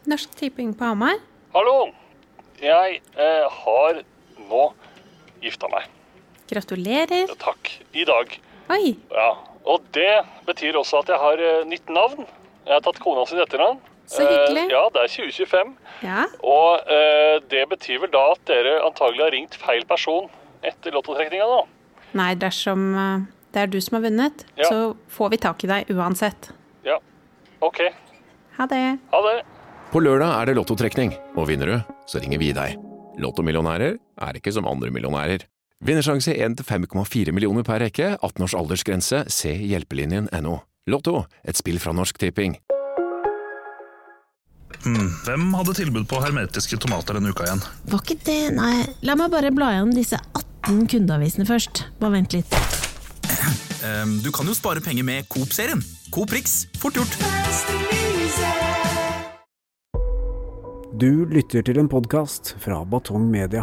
Norsk Tipping på Hamar. Hallo, jeg har nå gifta meg. Gratulerer. Ja, takk, i dag. Oi, Ja, og det betyr også at jeg har nytt navn. Jeg har tatt kona sin etternavn. så hyggelig. Ja, det er 2025. Ja, Og det betyr vel da at dere antagelig har ringt feil person etter lottotrekninga nå. nei, dersom det er du som har vunnet, Ja. så får vi tak i deg uansett. Ja, ok. Ha det. Ha det. På lørdag er det lottotrekning, og vinner du, så ringer vi deg. Lottomillionærer er ikke som andre millionærer. Vinnersjanse 1-5,4 millioner per rekke, 18 års aldersgrense, se hjelpelinjen.no. Lotto, et spill fra Norsk Tipping. Hvem hadde tilbud på hermetiske tomater denne uka igjen? Var ikke det? Nei, la meg bare bla gjennom disse 18 kundeavisene først. Bare vent litt. Du kan jo spare penger med Coop-serien. Coop Rix, fort gjort. Du lytter til en podcast fra Batong Media.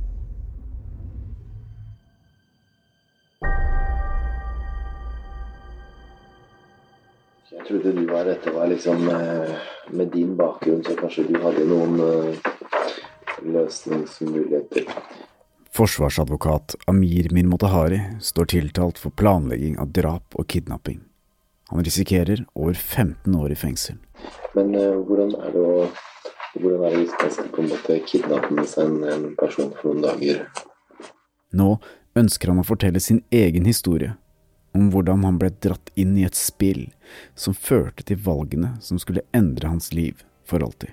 Jeg trodde dette var liksom med din bakgrunn, så kanskje du hadde noen løsningsmuligheter. Forsvarsadvokat Amir Mirmotahari står tiltalt for planlegging av drap og kidnapping. Han risikerer over 15 år i fengsel. Men hvordan er det hvis man skal på en måte kidnappe med seg en person for noen dager? Nå ønsker han å fortelle sin egen historie, om hvordan han ble dratt inn i et spill som førte til valgene som skulle endre hans liv for alltid.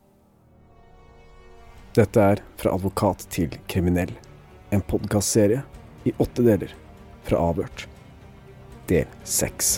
Dette er Fra advokat til kriminell, en podcastserie i 8 deler fra Avhørt. Del 6.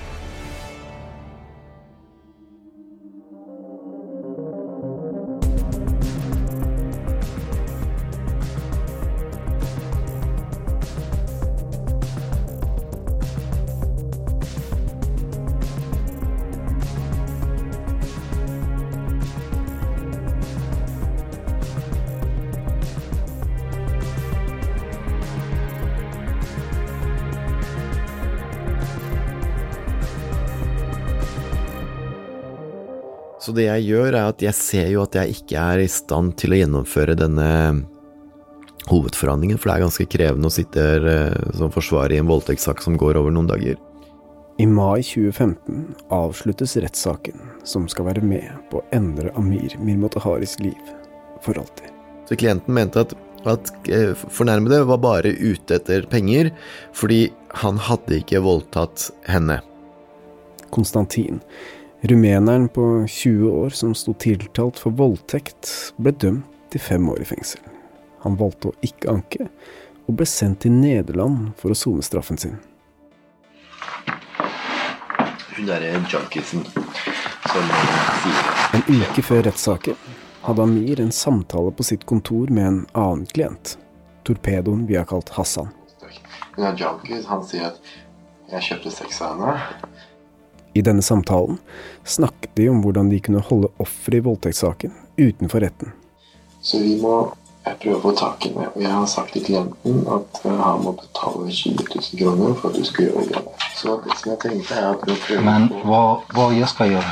Så det jeg gjør er at jeg ser jo at jeg ikke er i stand til å gjennomføre denne hovedforhandlingen, for det er ganske krevende å sitte som forsvarer i en voldtektssak som går over noen dager. I mai 2015 avsluttes rettssaken som skal være med på å endre Amir Mirmotaharis liv for alltid. Så klienten mente at fornærmede var bare ute etter penger, fordi han hadde ikke voldtatt henne. Konstantin, rumeneren på 20 år som stod tiltalt for voldtekt, ble dømt til 5 år i fengsel. Han valgte å ikke anke, og ble sendt til Nederland for å sone straffen sin. Hun er junkiesen som sier. En uke før rettssaken hadde Amir en samtale på sitt kontor med en annen klient, torpedoen vi har kalt Hassan. Hun er junkies, han sier at jeg kjøpte sex av henne. I denne samtalen snakket de om hvordan de kunne holde ofre i voldtektssaken utenfor retten. Så vi må prøve å få tak i henne, og jeg har sagt til klienten at han må betale 20 000 kroner for at du skal gjøre det. Så det som jeg tenkte er at vi prøver. Men hva jeg skal gjøre?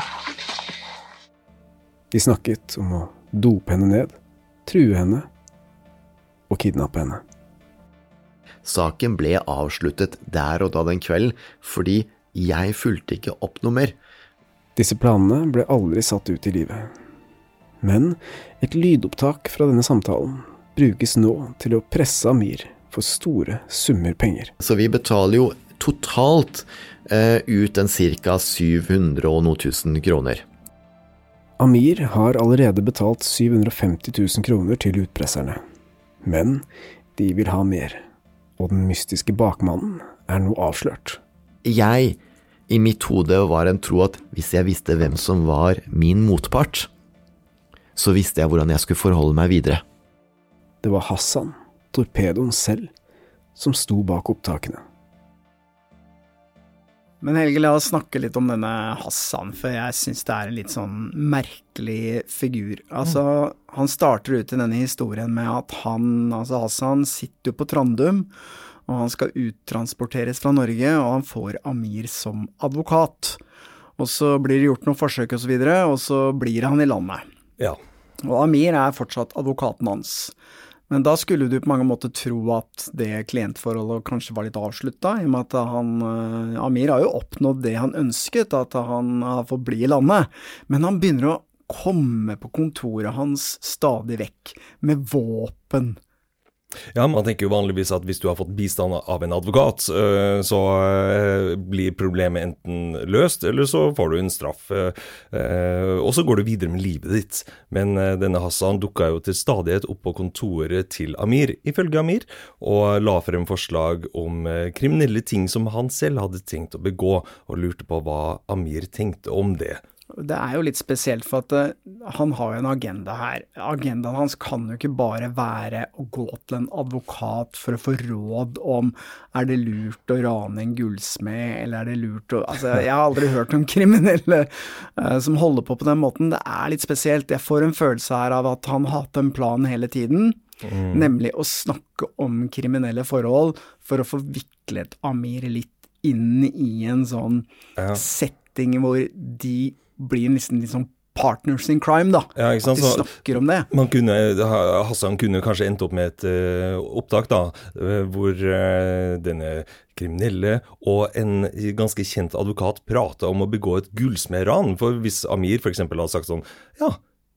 De snakket om å dope henne ned, true henne og kidnappe henne. Saken ble avsluttet der og da den kvelden, fordi jeg fulgte ikke opp noe mer. Disse planene ble aldri satt ut i livet. Men et lydopptak fra denne samtalen brukes nå til å presse Amir for store summer penger. Så vi betaler jo totalt ut en cirka 700 og noe tusen kroner. Amir har allerede betalt 750 000 kroner til utpresserne. Men de vil ha mer, og den mystiske bakmannen er nå avslørt. Jeg, i mitt hode, var en tro at hvis jeg visste hvem som var min motpart, så visste jeg hvordan jeg skulle forholde meg videre. Det var Hassan, torpedoen selv, som sto bak opptakene. Men Helge, la oss snakke litt om denne Hassan, for jeg synes det er en litt sånn merkelig figur. Altså, han starter ut i denne historien med at Hassan sitter jo på Trandum, og han skal uttransporteres fra Norge, og han får Amir som advokat. og så blir det gjort noen forsøk og så videre, og så blir han i landet. Ja. Og Amir fortsatt advokaten hans. Men da skulle du på mange måter tro at det klientforholdet kanskje var litt avsluttet, i og med at Amir har jo oppnådd det han ønsket, at han har fått bli i landet. Men han begynner å komme på kontoret hans stadig vekk, med våpen. Ja, man tenker jo vanligvis at hvis du har fått bistand av en advokat, så blir problemet enten løst, eller så får du en straff, og så går du videre med livet ditt. Men denne Hassan dukket jo til stadighet opp på kontoret til Amir, ifølge Amir, og la frem forslag om kriminelle ting som han selv hadde tenkt å begå, og lurte på hva Amir tenkte om det. Det jo litt spesielt, for at han har jo en agenda her. Agendaen hans kan jo ikke bare være å gå til en advokat for å få råd om det lurt å rane en gullsmed, eller det lurt å... Altså, jeg har aldri hørt om kriminelle som holder på den måten. Det litt spesielt. Jeg får en følelse her av at han har hatt en plan hele tiden, nemlig å snakke om kriminelle forhold for å få viklet Amir litt inn i en sånn setting hvor de blir nesten litt sånn partners in crime da, ja, ikke sant? At de snakker om det. Hassan kunne kanskje endt opp med et opptak da, hvor denne kriminelle og en ganske kjent advokat prater om å begå et gullsmedran, for hvis Amir for eksempel har sagt sånn, ja,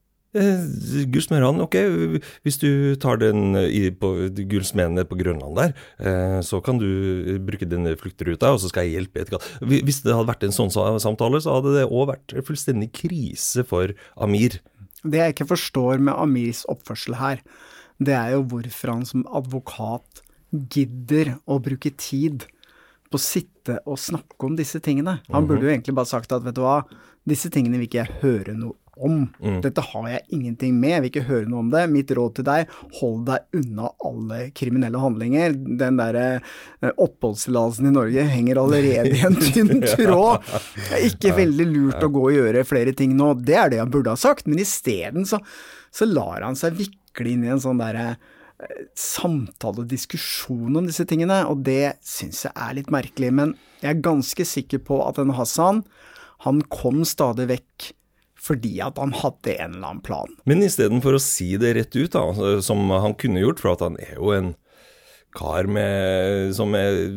gullsmedran, ok, hvis du tar den på gullsmedene på Grønland der, så kan du bruke denne fluktruta, og så skal jeg hjelpe etter. Hvis det hadde vært en sånn samtale, så hadde det også vært fullstendig krise for Amir. Det jeg ikke forstår med Amirs oppførsel her, det jo hvorfor han som advokat gidder å bruke tid på å sitte og snakke om disse tingene. Han burde jo egentlig bare sagt at, vet du hva, disse tingene vil ikke jeg høre noe om. Dette har jeg ingenting med, jeg vil ikke høre noe om det. Mitt råd til deg, hold deg unna alle kriminelle handlinger. Den der oppholdstillatelsen i Norge henger allerede i en tynn tråd. Det ikke veldig lurt å gå og gjøre flere ting nå. Det det han burde ha sagt, men i stedet så lar han seg vikle inn i en sånn der samtale og diskusjon om disse tingene, og det synes jeg litt merkelig, men jeg ganske sikker på at denne Hassan, han kom stadig vekk fordi at han hadde en eller annen plan. Men i stedet for å si det rett ut da, som han kunne gjort, for at han jo en kar som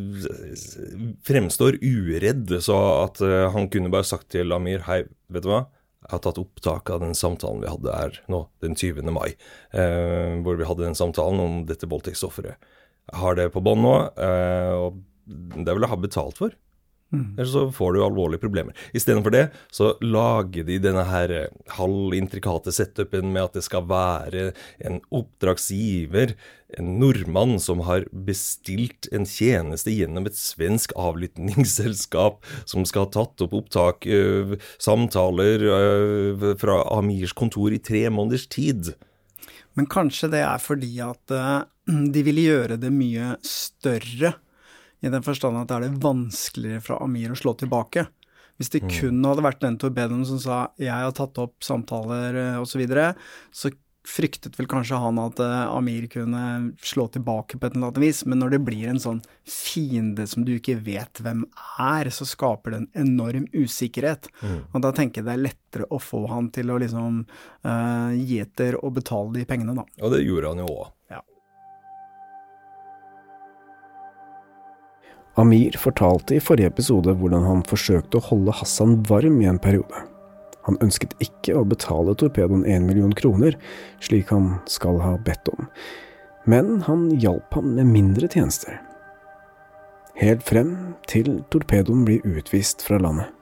fremstår uredd, så at han kunne bare sagt til Amir, hei, vet du hva? Jeg har tatt opptak av den samtalen vi hadde her nå, den 20. mai, hvor vi hadde den samtalen om dette voldtektsofferet. Jeg har det på bånd nå, og det vil jeg ha betalt for. Eller så får du alvorlige problemer. I stedet for det, så lager de denne her halvintrikate setupen med at det skal være en oppdragsgiver, en nordmann som har bestilt en tjeneste gjennom et svensk avlyttingsselskap som skal ha tatt opp opptak, samtaler fra Amirs kontor i 3 måneders tid. Men kanskje det fordi at de ville gjøre det mye større, i den forstand at det vanskeligere fra Amir å slå tilbake. Hvis det kun hadde vært den Torpedoen som sa, jeg har tatt opp samtaler og så videre, så fryktet vel kanskje han at Amir kunne slå tilbake på et eller annet vis, men når det blir en sånn fiende som du ikke vet hvem så skaper det en enorm usikkerhet. Og da tenker jeg det lettere å få han til å liksom gi etter og betale de pengene da. Og det gjorde han jo også. Ja. Amir fortalte i forrige episode hvordan han forsøkte å holde Hassan varm i en periode. Han ønsket ikke å betale Torpedoen 1 million kroner, slik han skal ha bedt om. Men han hjalp ham med mindre tjenester. Helt frem til Torpedoen blir utvist fra landet.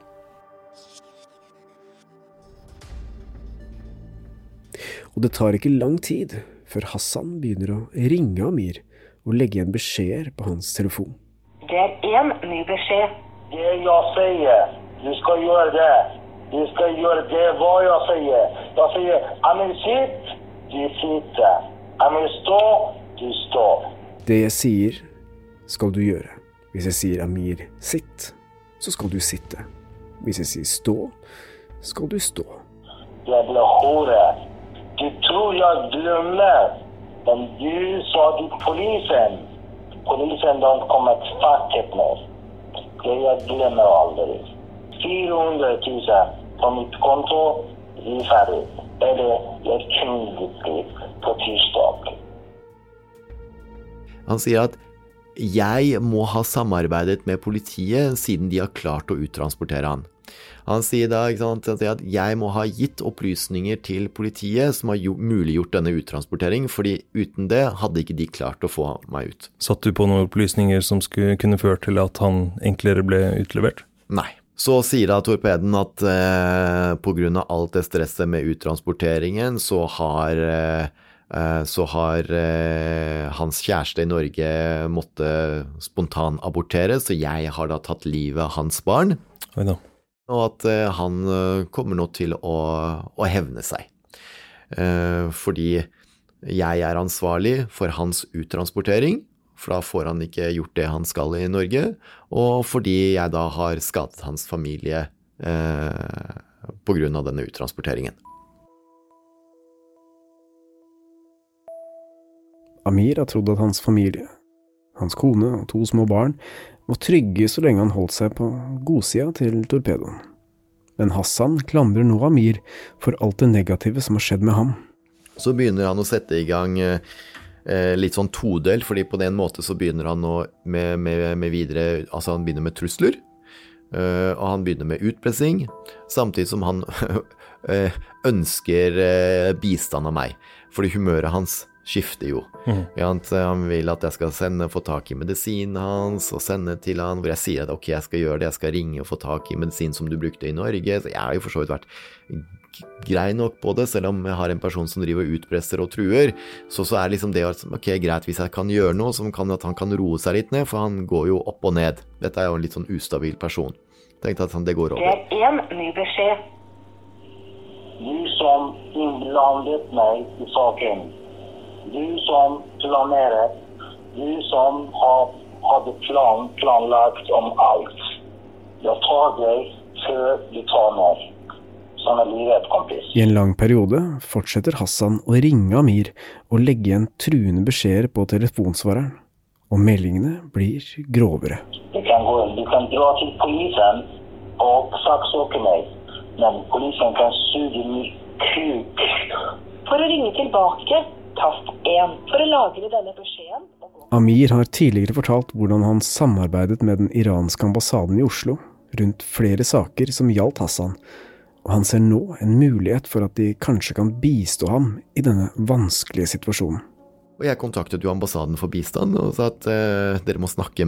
Og det tar ikke lang tid før Hassan begynner å ringe Amir og legge igjen beskjeder på hans telefon. Det en ny beskjed. Det jeg sier, du skal gjøre det. Du skal gjøre det hva jeg sier. Jeg sier, Amir sitt, du sitter. Amir stå, du står. Det jeg sier, skal du gjøre. Hvis jeg sier Amir sitt, så skal du sitte. Hvis jeg sier stå, skal du stå. Jeg ble hore. Du tror jeg glemmer, men du sa til polisen. Polisen de kommer fattigt med. Det jag glömmer aldrig. 400 000 på mitt konto, vi är färdig. Eller jag kunde på tirsdag. Han sier at jeg må ha samarbeidet med politiet siden de har klart å uttransportere han. Han sier da ikke sant, at jeg må ha gitt opplysninger til politiet som har muliggjort denne uttransportering, fordi uten det hadde ikke de klart å få meg ut. Satt du på noen opplysninger som kunne ført til at han enklere ble utlevert? Nei. Så sier da Torpeden at på grunn av alt det stresset med uttransporteringen så har hans kjæreste i Norge måtte spontanabortere, så jeg har da tatt livet av hans barn. Oi da. Og at han kommer nå til å hevne seg. Fordi jeg er ansvarlig for hans uttransportering, for da får han ikke gjort det han skal i Norge, og fordi jeg da har skadet hans familie på grunn av denne uttransporteringen. Amir har trodd at hans familie, hans kone og 2 små barn, var trygge så lenge han holdt seg på godsida til torpedoen. Men Hassan klandrer nå Amir for alt det negative som har skjedd med ham. Så begynner han å sette i gang litt sånn todelt, fordi på den måte så begynner han nå med videre, altså han begynner med trusler, og han begynner med utpressing, samtidig som han ønsker bistand av meg, fordi humøret hans skifter jo. Han vil at jeg skal få tak i medisinen hans og sende til han, hvor jeg sier at ok, jeg skal gjøre det, jeg skal ringe og få tak i medisin som du brukte i Norge, så jeg har jo for så vidt vært grei nok på det, selv om jeg har en person som driver utpresser og truer, så er liksom det ok, greit, hvis jeg kan gjøre noe som kan at han kan roe seg litt ned, for han går jo opp og ned. Dette er jo en litt sånn ustabil person. Tenkte at det går over. Det en ny beskjed. Du som innblandet meg i saken. Du som planerer. Du som hadde planlagt om alt. Jeg tar deg før du tar meg. Som er livet kompis. I en lang periode fortsetter Hassan å ringe Amir og legge igjen truende beskjeder på telefonsvareren, og meldingene blir grovere. Du kan dra til polisen og saksøke meg, men polisen kan suge min kuk. For å ringe tilbake, tast 1. For å lagre denne beskjeden. Amir har tidligere fortalt hvordan han samarbeidet med den iranske ambassaden i Oslo rundt flere saker som gjaldt Hassan, og han ser nå en mulighet for at de kanskje kan bistå ham i denne vanskelige situasjonen. Og jeg kontaktet jo ambassaden for bistand og sa at dere må snakke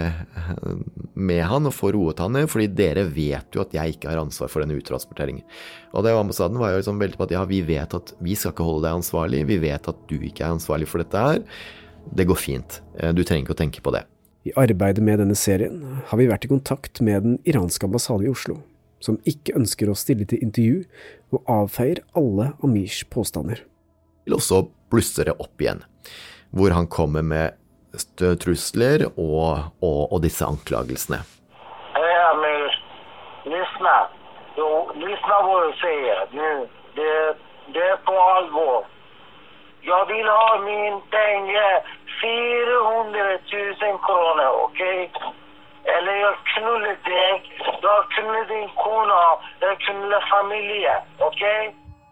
med han og få roet han ned, fordi dere vet jo at jeg ikke har ansvar for denne uttransporteringen. Og det ambassaden var jo liksom veldig på at ja, vi vet at vi skal ikke holde deg ansvarlig, vi vet at du ikke er ansvarlig for dette her. Det går fint, du trenger ikke å tenke på det. I arbeidet med denne serien har vi vært i kontakt med den iranske ambassaden i Oslo, som ikke ønsker å stille til intervju og avfeier alle Amirs påstander. Vil også blusser det opp igjen, hvor han kommer med trusler og disse anklagelsene. Hej Amir, lyssna vad du säger nu. Det är på allvar. Jag vill ha min pengar, 400 000 kronor, okej? Eller jag knullar dig, jag knullar din kona, jag knullar familjen, okej?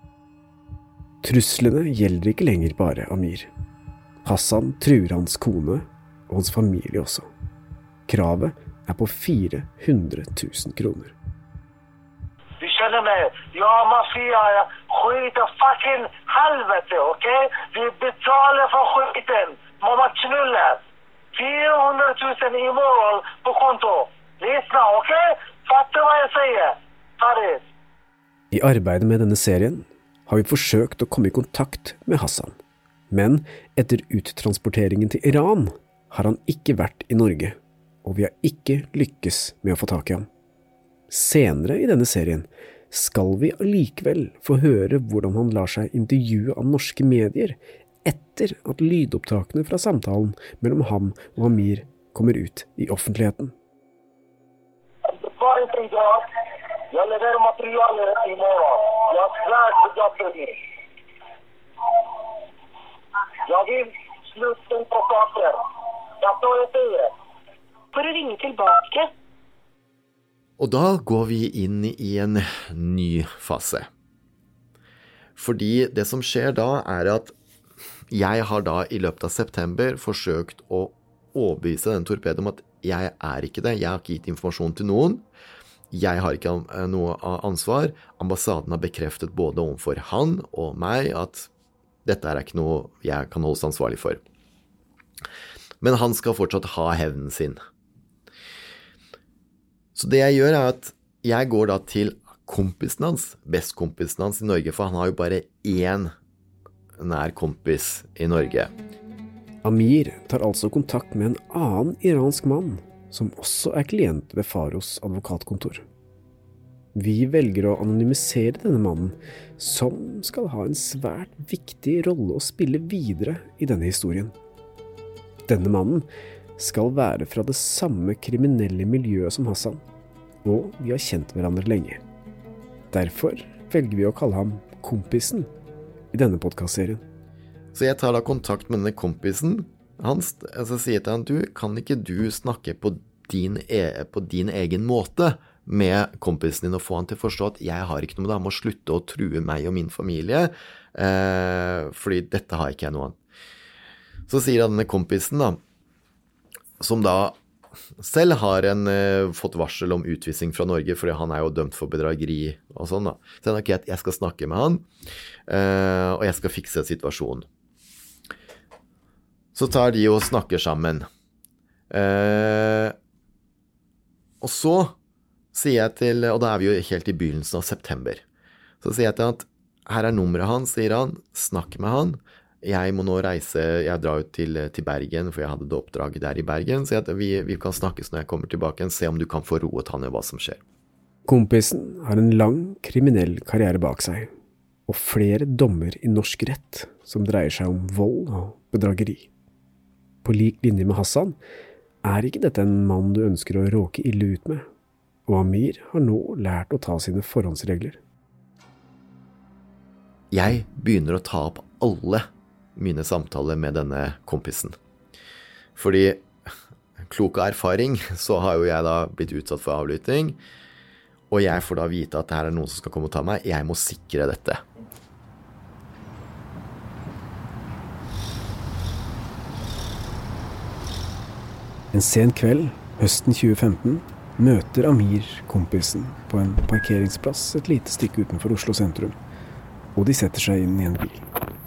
Truslene gjelder ikke lenger bare Amir. Hassan truer hans kone og hans familie også. Kravet er på 400 000 kroner. Du känner mig, jag är mafia, jag skiter fucking helvete, okej? Vi betalar för skiten, mamma knullar. 400 000 imorgon på konto. Lyssna, okej? Fattar vad jag säger? Farid. I arbeidet med denne serien har vi forsøkt å komme i kontakt med Hassan. Men etter uttransporteringen til Iran har han ikke vært i Norge, og vi har ikke lykkes med å få tak i ham. Senere i denne serien skal vi allikevel få høre hvordan han lar seg intervjue av norske medier etter at lydopptakene fra samtalen mellom ham og Amir kommer ut i offentligheten. Bara inte idag. Jag levererar materialet imorgon. Jag svär på dagen. Jag vill sluta på saker. Jag står inte i det. For å ringe tilbake. Og da går vi inn i en ny fase. Fordi det som skjer da at jeg har da i løpet av september forsøkt å overbevise den torpedoen om at jeg ikke det, jeg har ikke gitt informasjon til noen, jeg har ikke noe ansvar, ambassaden har bekreftet både overfor han og meg at dette ikke noe jeg kan holdes ansvarlig for. Men han skal fortsatt ha hevnen sin. Så det jeg gjør at jeg går da til kompisen hans, bestkompisen hans i Norge, for han har jo bare én nær kompis i Norge. Amir tar altså kontakt med en annen iransk mann, som også klient ved Faros advokatkontor. Vi velger å anonymisere denne mannen, som skal ha en svært viktig rolle å spille videre i denne historien. Denne mannen skal være fra det samme kriminelle miljøet som Hassan, og vi har kjent hverandre lenge. Derfor velger vi å kalle ham kompisen i denne podcastserien. Så jeg tar da kontakt med denne kompisen hans, så sier til han, kan ikke du snakke på din egen måte med kompisen din og få han til å forstå at jeg har ikke noe med det, han må slutte å true meg og min familie, fordi dette har ikke jeg noe av. Så sier denne kompisen da, som da selv har fått varsel om utvisning fra Norge, fordi han jo dømt for bedrageri og sånn da. Så han at jeg skal snakke med han, og jeg skal fikse situasjonen. Så tar de og snakker sammen. Og så sier jeg til, og da vi jo helt i begynnelsen av september, så sier jeg til han at her nummeret hans, sier han, snakk med han. Jeg må nå reise, jeg drar ut til Bergen, for jeg hadde det oppdraget der i Bergen, så vi kan snakkes når jeg kommer tilbake, se om du kan få roet han i hva som skjer. Kompisen har en lang kriminell karriere bak seg, og flere dommer i norsk rett som dreier seg om vold og bedrageri. På lik linje med Hassan ikke dette en mann du ønsker å råke ille ut med, og Amir har nå lært å ta sine forhåndsregler. Jeg begynner å ta opp alle mine samtaler med denne kompisen. Fordi klok av erfaring så har jo jeg da blitt utsatt for avlytting, og jeg får da vite at det her noen som skal komme og ta meg. Jeg må sikre dette. En sen kveld, høsten 2015, møter Amir kompisen på en parkeringsplass et lite stykke utenfor Oslo sentrum, og de setter seg inn i en bil.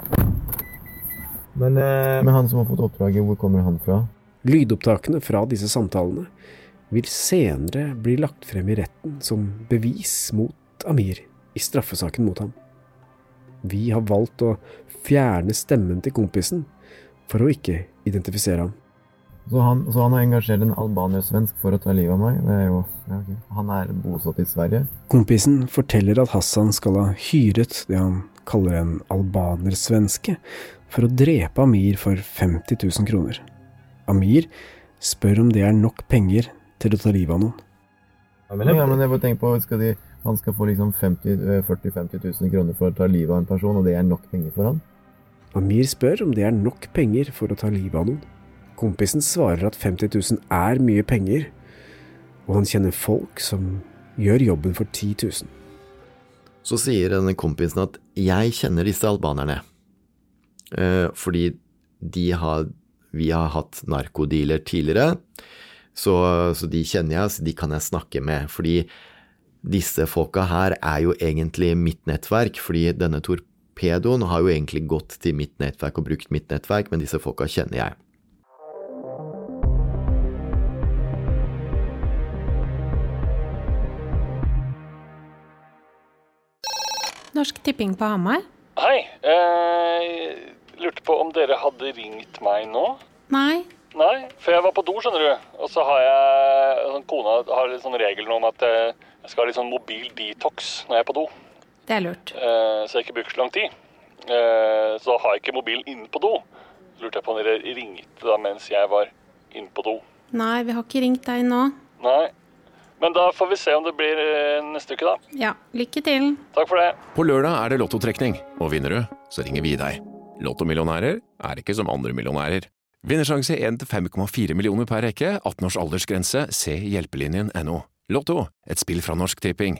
Men han som har fått oppdraget, hvor kommer han fra? Lydopptakene fra disse samtalene vil senere bli lagt frem i retten som bevis mot Amir i straffesaken mot ham. Vi har valgt å fjerne stemmen til kompisen for å ikke identifisere ham. Så han har engasjert en albaner-svensk for å ta livet av meg? Det jo, okay. Han bosatt i Sverige? Kompisen forteller at Hassan skal ha hyret det han kaller en albaner-svenske for å drepe Amir for 50 000 kroner. Amir spør om det nok penger til å ta livet av noen. Ja, men jeg bare tenker på, han skal få liksom 40-50 000 kroner for å ta livet av en person, og det nok penger for han? Amir spør om det nok penger for å ta livet av noen. Kompisen svarer at 50 000 mye penger, og han kjenner folk som gjør jobben for 10 000. Så sier denne kompisen at jeg kjenner disse albanerne, fordi vi har hatt narkodealer tidligere, så de kjenner jeg, så de kan jeg snakke med, fordi disse folka her jo egentlig mitt nettverk, fordi denne torpedoen har jo egentlig gått til mitt nettverk og brukt mitt nettverk, men disse folka kjenner jeg. Norsk Tipping på Hamar. Hei, lurte på om dere hadde ringt meg nå? Nei. Nei, for jeg var på do, skjønner du. Og så har jeg, kona har litt sånn regel om at jeg skal ha litt sånn mobil detox når jeg på do. Det lurt. Så jeg ikke bruker så lang tid. Så da har jeg ikke mobilen inne på do. Så lurte jeg på om dere ringte da mens jeg var inne på do. Nei, vi har ikke ringt deg nå. Nei. Men da får vi se om det blir neste uke da. Ja, lykke til. Takk for det. På lørdag det lottotrekning, og vinner du, så ringer vi deg. Lottomillionærer ikke som andre millionærer. Vinnersjanse 1 til 5,4 millioner per rekke, 18 års aldersgrense, se hjelpelinjen.no. Lotto, et spill fra Norsk Tipping.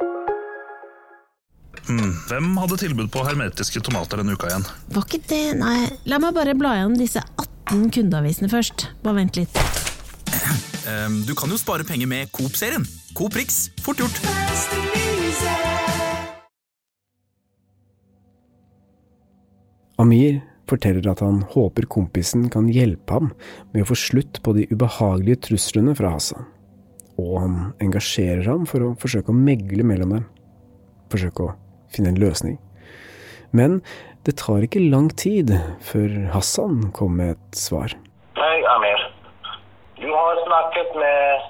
Hvem hadde tilbud på hermetiske tomater denne uka igjen? Var ikke det? Nei, la meg bare bla gjennom disse 18 kundeavisene først. Bare vent litt. Du kan jo spare penger med Coop-serien. Coop Prix, fort gjort. Amir forteller at han håper kompisen kan hjelpe ham med å få slutt på de ubehagelige truslene fra Hassan. Og han engasjerer ham for å forsøke å megle mellom dem. Forsøke å finne en løsning. Men det tar ikke lang tid før Hassan kommer med et svar. Hei, Amir. Du har snakket med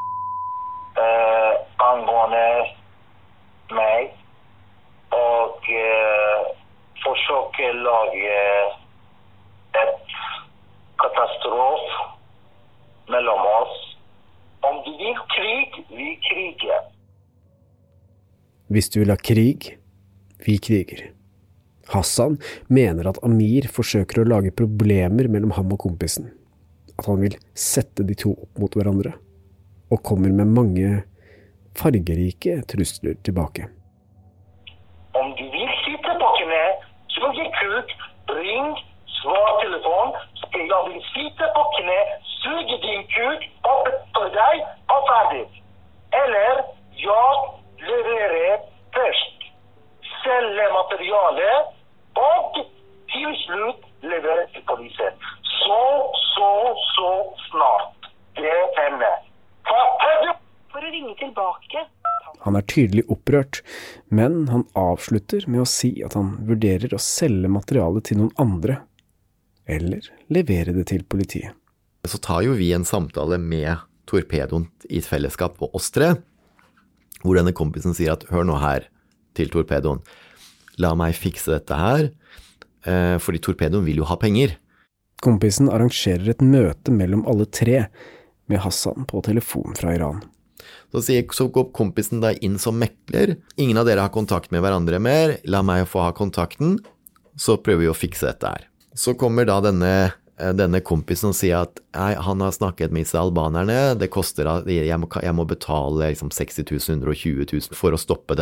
angående meg og forsøker lage et katastrof mellom oss. Om du vil krig, vi kriger. Hvis du vil ha krig, vi kriger. Hassan mener at Amir forsøker å lage problemer mellom ham og kompisen. At han vil sette de to opp mot hverandre. Og kommer med mange fargerike trusler tilbake. Om du vil sitte på kne, suge kuk, ring, svar telefon, jeg vil sitte på kne, suge din kuk, opp for deg og ferdig. Eller jeg leverer først, selge materiale, og til slutt levere til polisen. Så snart. Det hender. For å ringe tilbake. Han er tydelig opprørt, men han avslutter med å si at han vurderer å selge materialet til noen andre, eller levere det til politiet. Så tar jo vi en samtale med Torpedoen i et fellesskap på oss tre, hvor denne kompisen sier at hør nå her til Torpedoen, la meg fikse dette her, fordi Torpedoen vil jo ha penger. Kompisen arrangerer et møte mellom alle tre, med Hassan på telefon fra Iran. Så går kompisen da inn som mekler. Ingen av dere har kontakt med hverandre mer. La meg få ha kontakten. Så prøver vi å fikse dette her. Så kommer da denne kompisen og sier at han har snakket med disse albanerne. Det koster, jeg må betale liksom 60 000, 120 000 for å stoppe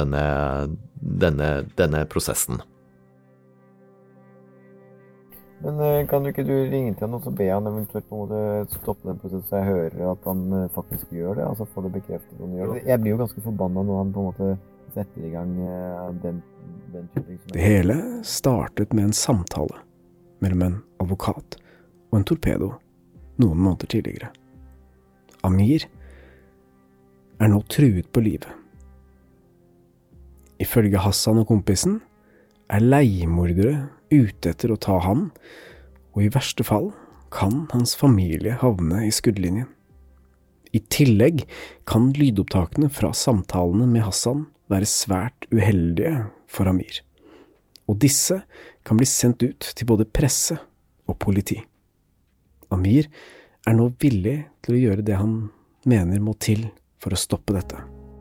denne prosessen. Men kan du ikke ringe til han og så be han eventuelt på en måte stoppe den prosessen, så jeg hører at han faktisk gjør det, altså få det bekreftet at han gjør det. Jeg blir jo ganske forbannet når han på en måte setter i gang den typen. Det hele startet med en samtale mellom en advokat og en torpedo noen måneder tidligere. Amir er nå truet på livet. Ifølge Hassan og kompisen er leiemordere ute etter å ta ham, og i verste fall kan hans familie havne i skuddlinjen. I tillegg kan lydopptakene fra samtalene med Hassan være svært uheldige for Amir, og disse kan bli sendt ut til både presse og politi. Amir er nå villig til å gjøre det han mener må til for å stoppe dette.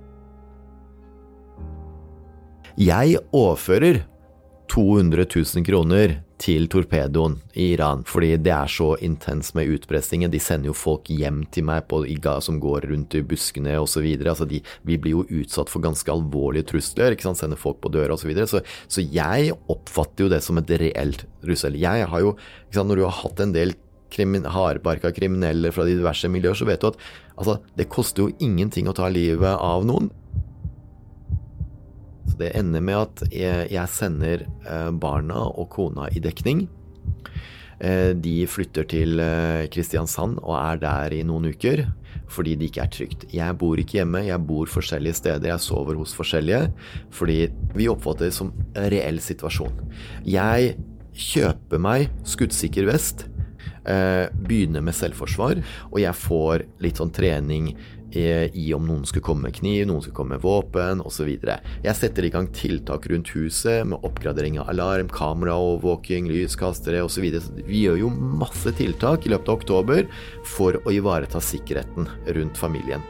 Jeg overfører 200 000 kroner til Torpedoen i Iran, fordi det er så intens med utpressingen. De sender jo folk hjem til meg som går rundt i buskene og så videre. Altså vi blir jo utsatt for ganske alvorlige trusler, ikke sant? Sender folk på døra og så videre. Så jeg oppfatter jo det som et reelt trussel. Jeg har jo, ikke sant, når du har hatt en del hardbarka kriminelle fra de diverse miljøer, så vet du at altså, det koster jo ingenting å ta livet av noen. Så det ender med at jeg sender barna og kona i dekning. De flytter til Kristiansand og er der i noen uker, fordi det ikke er trygt. Jeg bor ikke hjemme, jeg bor forskjellige steder, jeg sover hos forskjellige, fordi vi oppfatter det som en reell situasjon. Jeg kjøper meg skuddsikker vest, begynner med selvforsvar, og jeg får litt sånn trening i om noen skulle komme med kniv, noen skulle komme med våpen, og så videre. Jeg setter i gang tiltak rundt huset med oppgradering av alarm, kameraovervåking, lyskastere og så videre. Vi gjør jo masse tiltak i løpet av oktober for å ivareta sikkerheten rundt familien.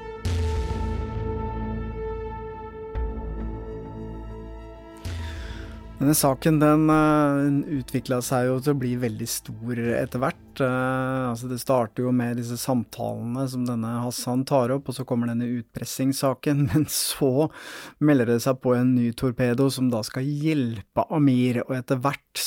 Denne saken den utviklet seg jo til å bli veldig stor etter hvert. Altså det starter jo med disse samtalene som denne Hassan tar opp, og så kommer denne utpressingssaken, men så melder det seg på en ny torpedo som da skal hjelpe Amir, og etter hvert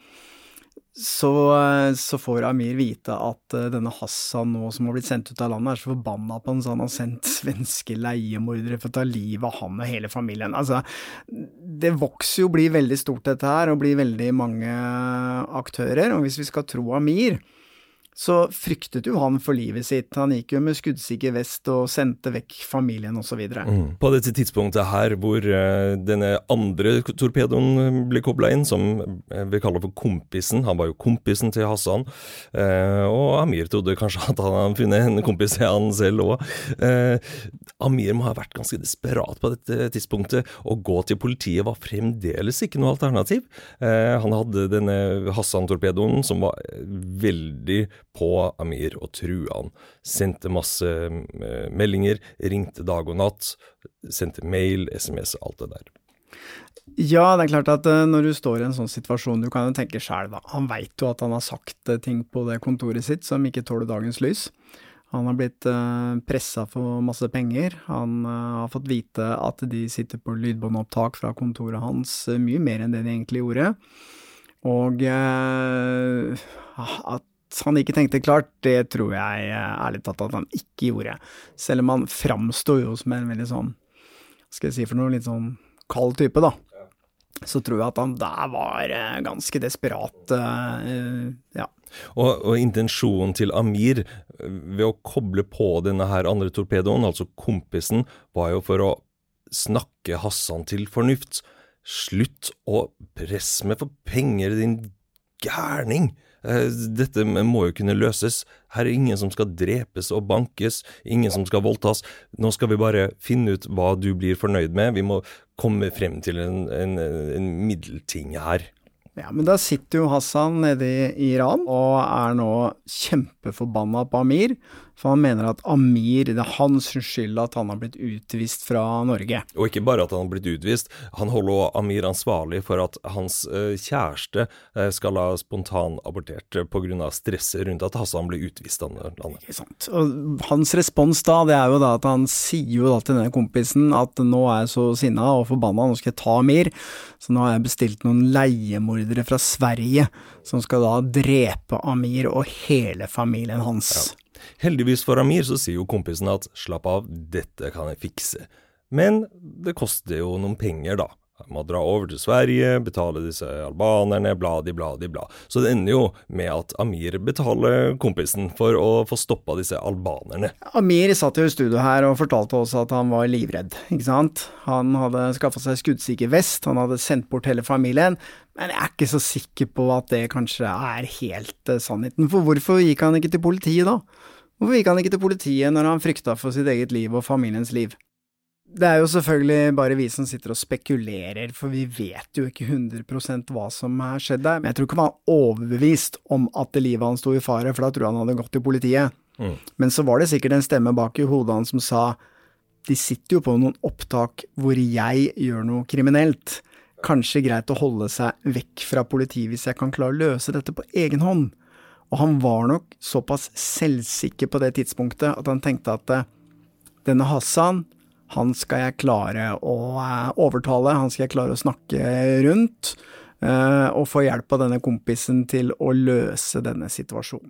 så får Amir vite at denne Hassan nå som har blitt sendt ut av landet så forbannet på han, så han har sendt svenske leiemordere for å ta livet av han og hele familien. Altså, det vokser jo, blir veldig stort dette her, og blir veldig mange aktører, og hvis vi skal tro Amir, så fryktet jo han for livet sitt. Han gikk jo med skuddsikker vest og sendte vekk familien og så videre. På dette tidspunktet her, hvor denne andre torpedoen ble koblet inn, som vi kaller for kompisen, han var jo kompisen til Hassan, og Amir trodde kanskje at han hadde funnet en kompis til han selv også. Amir må ha vært ganske desperat på dette tidspunktet, og gå til politiet var fremdeles ikke noe alternativ. Han hadde denne Hassan-torpedoen som var veldig på Amir og trua han. Sendte masse meldinger, ringte dag og natt, sendte mail, SMS, alt det der. Ja, det er klart at når du står i en sånn situasjon, du kan jo tenke selv da. Han vet jo at han har sagt ting på det kontoret sitt som ikke tåler dagens lys. Han har blitt presset for masse penger. Han har fått vite at de sitter på lydbåndopptak fra kontoret hans, mye mer enn det de egentlig gjorde. Og at han ikke tenkte klart, det tror jeg ærlig talt at han ikke gjorde. Selv om han framstod jo som en veldig sånn, skal jeg si for noe, litt sånn kald type da. Så tror jeg at han der var ganske desperat, ja. Og intensjonen til Amir ved å koble på denne her andre torpedoen, altså kompisen, var jo for å snakke Hassan til fornuft. Slutt å presse meg for penger, din gærning! Dette må jo kunne løses. Her ingen som skal drepes og bankes, ingen som skal voldtas. Nå skal vi bare finne ut hva du blir fornøyd med. Vi må komme frem til en middelting her. Ja, men da sitter jo Hassan nede i Iran og nå kjempeforbannet på Amir, for han mener at Amir, det hans skyld at han har blitt utvist fra Norge. Og ikke bare at han har blitt utvist, han holder Amir ansvarlig for at hans kjæreste skal ha spontanabortert på grunn av stresset rundt at Hassan ble utvist av landet. Ikke sant. Og hans respons da, det jo da at han sier jo da til denne kompisen at nå jeg så sinna og forbannet, nå skal jeg ta Amir, så nå har jeg bestilt noen leiemordere fra Sverige som skal da drepe Amir og hele familien hans. Ja. Heldigvis for Amir så sier jo kompisen at slapp av, dette kan jeg fikse. Men det koster jo noen penger da. Han må dra over til Sverige, betale disse albanerne, bladi. Så det ender jo med at Amir betaler kompisen for å få stoppet disse albanerne. Amir satt jo i studio her og fortalte oss at han var livredd, ikke sant? Han hadde skaffet seg skuddsikker vest, han hadde sendt bort hele familien, men jeg ikke så sikker på at det kanskje helt sannheten. For hvorfor gikk han ikke til politiet da? Hvorfor gikk han ikke til politiet når han fryktet for sitt eget liv og familiens liv? Det jo selvfølgelig bare vi som sitter og spekulerer, for vi vet jo ikke 100% hva som har skjedd der. Men jeg tror ikke han var overbevist om at livet han stod i fare, for da tror jeg han hadde gått til politiet. Men så var det sikkert en stemme bak i hodet han som sa, de sitter jo på noen opptak hvor jeg gjør noe kriminelt. Kanskje greit å holde seg vekk fra politiet hvis jeg kan klare å løse dette på egen hånd. Og han var nok såpass selvsikker på det tidspunktet at han tenkte at denne Hassan, han skal jeg klare å overtale, han skal jeg klare å snakke rundt, og få hjelp av denne kompisen til å løse denne situasjonen.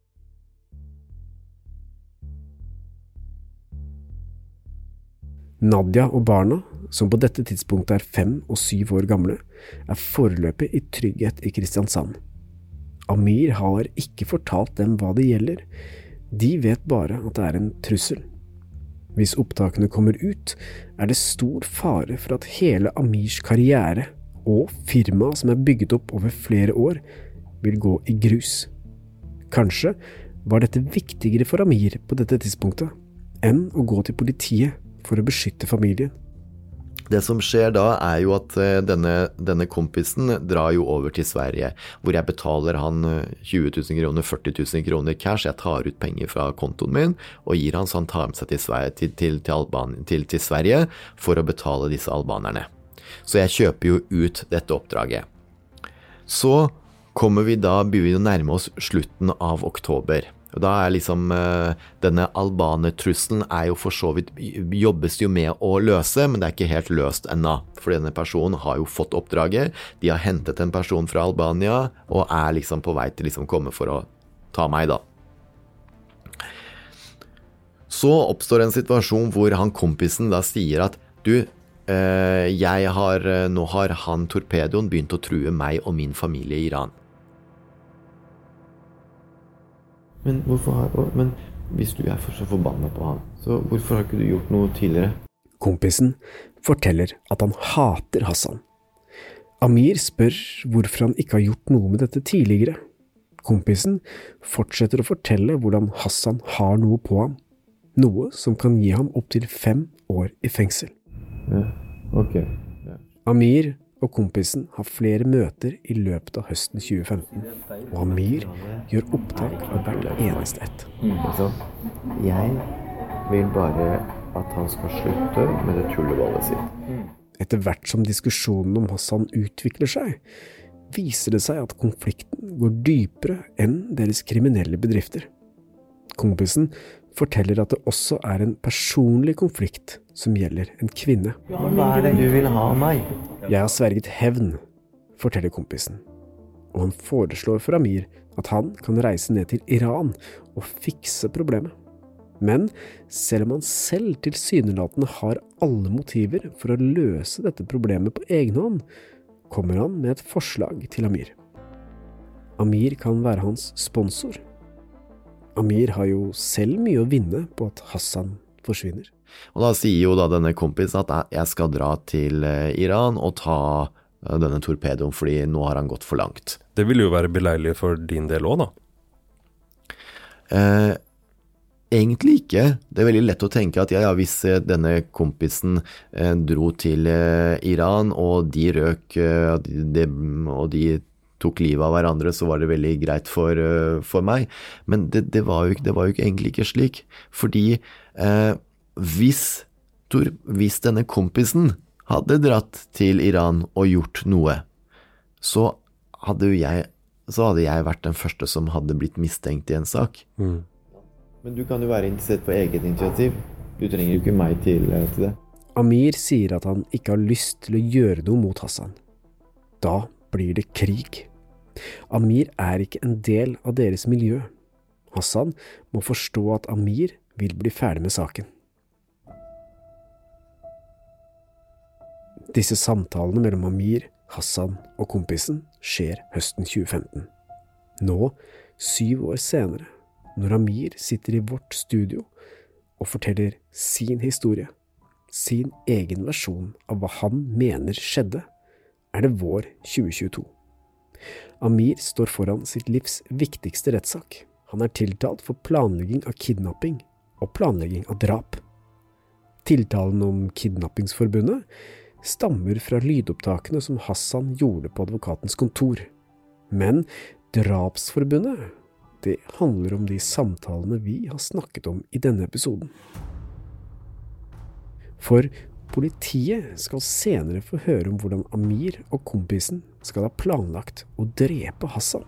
Nadia og barna, som på dette tidspunktet 5 og 7 år gamle, foreløpig i trygghet i Kristiansand. Amir har ikke fortalt dem hva det gjelder. De vet bare at det en trussel. Hvis opptakene kommer ut, det stor fare for at hele Amirs karriere og firmaet som bygget opp over flere år, vil gå i grus. Kanskje var dette viktigere for Amir på dette tidspunktet enn å gå til politiet for å beskytte familien. Det som skjer da jo at denne kompisen drar jo over til Sverige, hvor jeg betaler han 20 000 kroner, 40 000 kroner cash. Jeg tar ut penger fra kontoen min og gir han, så han tar med seg til Sverige for å betale disse albanerne. Så jeg kjøper jo ut dette oppdraget. Så begynner vi å nærme oss slutten av oktober. Og da liksom denne albanertrusselen jo for så vidt, jobbes jo med å løse, men det ikke helt løst ennå. For denne personen har jo fått oppdraget, de har hentet en person fra Albania, og liksom på vei til liksom komme for å ta meg da. Så oppstår en situasjon hvor han kompisen da sier at du, nå har han torpedoen begynt å true meg og min familie i Iran. Men hvis du så forbannet på han, så hvorfor har ikke du gjort noe tidligere? Kompisen forteller at han hater Hassan. Amir spør hvorfor han ikke har gjort noe med dette tidligere. Kompisen fortsetter å fortelle hvordan Hassan har noe på ham. Noe som kan gi ham opp til 5 år i fengsel. Ja, ok. Ja. Amir og kompisen har flere møter i løpet av høsten 2015, og Amir gjør opptak av hvert eneste ett. Jeg vil bare at han skal slutte med det tulleballet sitt. Etter hvert som diskusjonen om Hassan utvikler seg, viser det seg at konflikten går dypere enn deres kriminelle bedrifter. Kompisen forteller at det også en personlig konflikt som gjelder en kvinne. Hva det du vil ha av meg? Jeg har sverget hevn, forteller kompisen. Og han foreslår for Amir at han kan reise ned til Iran og fikse problemet. Men selv om han selv tilsynelatende har alle motiver for å løse dette problemet på egen hånd, kommer han med et forslag til Amir. Amir kan være hans sponsor. Amir har jo selv mye å vinne på at Hassan forsvinner. Og da sier jo da denne kompisen at jeg skal dra til Iran og ta denne torpedoen, fordi nå har han gått for langt. Det vil jo være beleilig for din del også, da. Egentlig ikke. Det veldig lett å tenke at hvis denne kompisen dro til Iran, og de røk, og de tok livet av hverandre, så var det veldig greit for meg. Men det var jo egentlig ikke slik. Fordi hvis denne kompisen hadde dratt til Iran og gjort noe, så hadde jeg vært den første som hadde blitt mistenkt i en sak. Men du kan jo være interessert på eget initiativ. Du trenger jo ikke meg til det. Amir sier at han ikke har lyst til å gjøre noe mot Hassan. Da blir det krig. Amir ikke en del av deres miljø. Hassan må forstå at Amir vil bli ferdig med saken. Disse samtalene mellom Amir, Hassan og kompisen skjer høsten 2015. Nå, 7 år senere, når Amir sitter i vårt studio og forteller sin historie, sin egen versjon av hva han mener skjedde, det vår 2022. Amir står foran sitt livs viktigste rettssak. Han tiltalt for planlegging av kidnapping og planlegging av drap. Tiltalen om kidnappingsforbundet stammer fra lydopptakene som Hassan gjorde på advokatens kontor. Men drapsforbundet, det handler om de samtalene vi har snakket om i denne episoden. For politiet skal senere få høre om hvordan Amir og kompisen skal ha planlagt å drepe Hassan.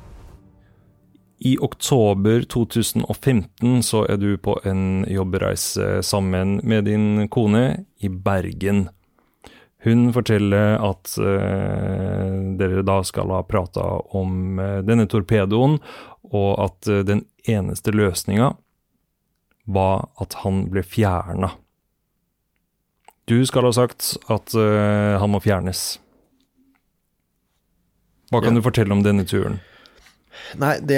I oktober 2015 så du på en jobbreise sammen med din kone i Bergen. Hun forteller at dere da skal ha pratet om denne torpedoen, og at den eneste løsningen var at han ble fjernet. Du skal ha sagt at han må fjernes. Hva kan du fortelle om denne turen? Nei, det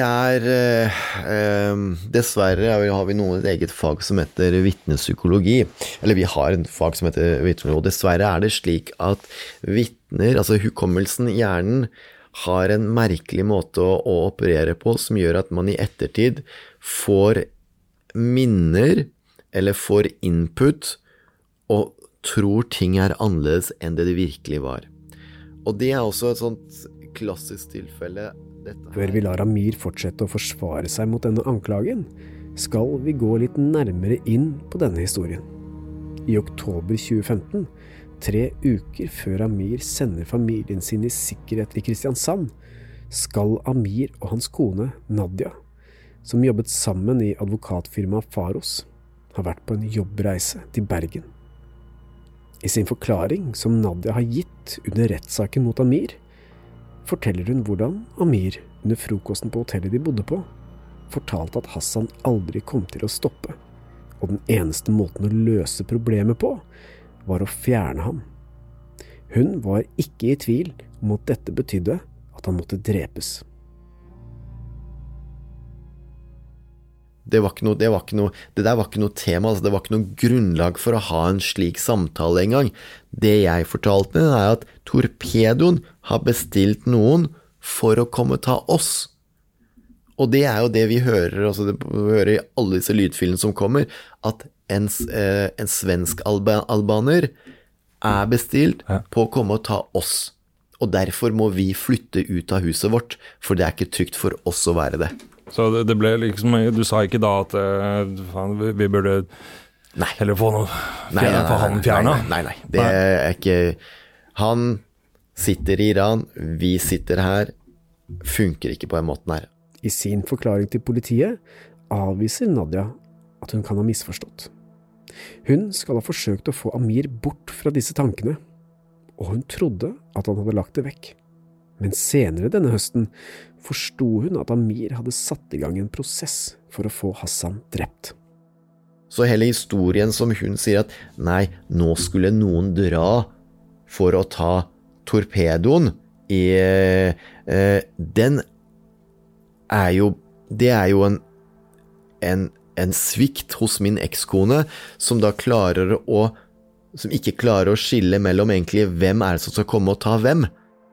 dessverre har vi noe eget fag som heter vitnepsykologi. Eller vi har en fag som heter vitnepsykologi. Dessverre det slik at vitner, altså hukommelsen i hjernen, har en merkelig måte å operere på som gjør at man i ettertid får minner eller får input og tror ting annerledes enn det virkelig var. Og det også et sånt klassisk tilfelle. Før vi lar Amir fortsette å forsvare seg mot denne anklagen, skal vi gå litt nærmere inn på denne historien. I oktober 2015 3 uker før Amir sender familien sin i sikkerhet i Kristiansand, skal Amir og hans kone Nadia, som jobbet sammen i advokatfirmaet Faros, ha vært på en jobbreise til Bergen. I sin forklaring, som Nadia har gitt under rettssaken mot Amir, forteller hun hvordan Amir, under frokosten på hotellet de bodde på, fortalte at Hassan aldri kom til å stoppe, og den eneste måten å løse problemet på var å fjerne ham. Hun var ikke i tvil om at dette betydde at han måtte drepes. Det der var ikke noe tema, altså det var ikke noe grunnlag for å ha en slik samtale engang. Det jeg fortalte at Torpedoen har bestilt noen for å komme ta oss. Og det jo det vi hører, altså vi hører i alle disse lydfilene som kommer, at en svensk albaner bestilt på å komme og ta oss. Og derfor må vi flytte ut av huset vårt, for det ikke trygt for oss å være det. Så det ble liksom, du sa ikke da at vi burde heller få han fjernet? Nei, det ikke. Han sitter i Iran, vi sitter her, funker ikke på en måte her. I sin forklaring til politiet avviser Nadia at hun kan ha misforstått. Hun skal ha forsøkt å få Amir bort fra disse tankene, og hun trodde at han hadde lagt det vekk. Men senere denne høsten forstod hun at Amir hadde satt i gang en prosess for å få Hassan drept. Så hele historien som hun sier at nei, nå skulle noen dra for å ta Torpedoen, det jo en svikt hos min ekskone som da som ikke klarer å skille mellom egentlig hvem det som skal komme og ta hvem.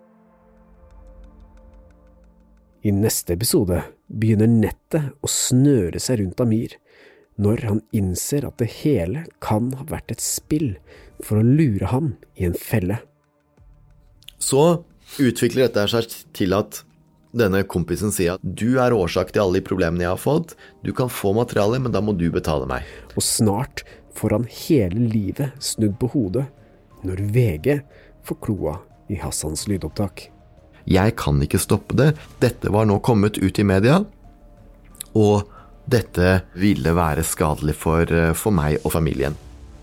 I neste episode begynner nettet å snøre seg rundt Amir, når han innser at det hele kan ha vært et spill for å lure ham i en felle. Så utvikler dette seg til at denne kompisen sier at du årsak til alle de problemene jeg har fått, du kan få materiale, men da må du betale meg. Og snart får han hele livet snudd på hodet, når VG får kloa i Hassans lydopptak. Jeg kan ikke stoppe det, dette var nå kommet ut i media, og dette ville være skadelig for meg og familien.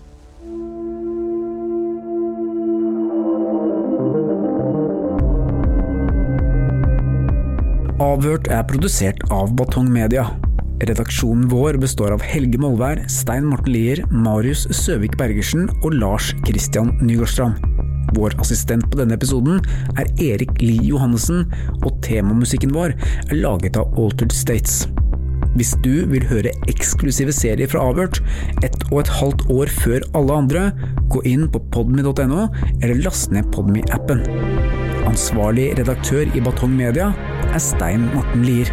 Avhørt produsert av Batong Media. Redaksjonen vår består av Helge Molvær, Stein Morten Lier, Marius Søvik Bergersen og Lars Christian Nygårdstrand. Vår assistent på denne episoden Erik Lie Johannessen, og temamusikken vår laget av Altered States. Hvis du vil høre eksklusive serier fra Avhørt 1,5 år før alle andre, gå inn på podme.no eller last ned Podme-appen. Ansvarlig redaktør i Batong Media Stein Morten Lier.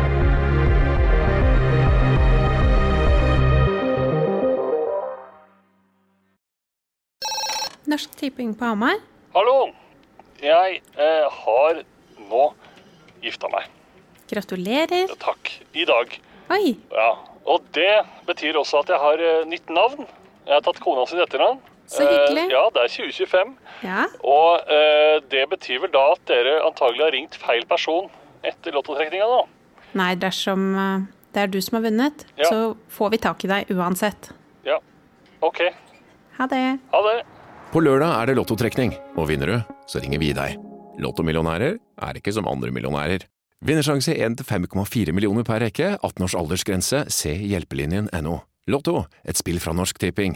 Norsk Tipping på Hamar. Hallo! Jeg har nå gifta meg. Gratulerer. Ja, takk. I dag. Oi. Ja, og det betyr også at jeg har nytt navn. Jeg har tatt kona sin etternavn. Så hyggelig. Ja, det 2025. Ja. Og det betyr vel da at dere antagelig har ringt feil person etter lottotrekninga nå? Nei, dersom det du som har vunnet, så får vi tak i deg uansett. Ja, ok. Ha det. Ha det. På lørdag det lottotrekning, og vinner du, så ringer vi deg. Lottomillionærer ikke som andre millionærer. Vinnersjanse 1 til 5,4 millioner per rekke, 18 års aldersgrense, se hjelpelinjen.no. Lotto, et spill fra Norsk Tipping.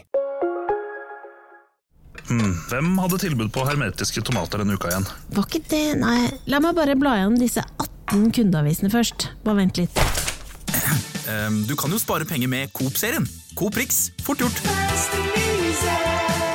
Hvem hadde tilbud på hermetiske tomater denne uka igjen? Var ikke det? Nei, la meg bare bla gjennom disse 18 kundeavisene først. Bare vent litt. Du kan jo spare penger med Coop-serien. Coop Prix, fort gjort.